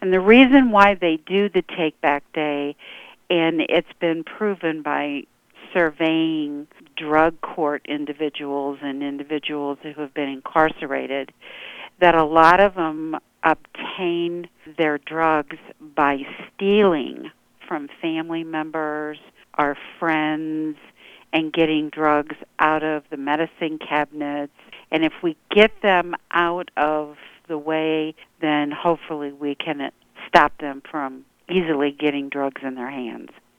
And the reason why they do the Take Back Day, and it's been proven by surveying drug court individuals and individuals who have been incarcerated, that a lot of them obtain their drugs by stealing from family members or friends and getting drugs out of the medicine cabinets. And if we get them out of the way, then hopefully we can stop them from easily getting drugs in their hands.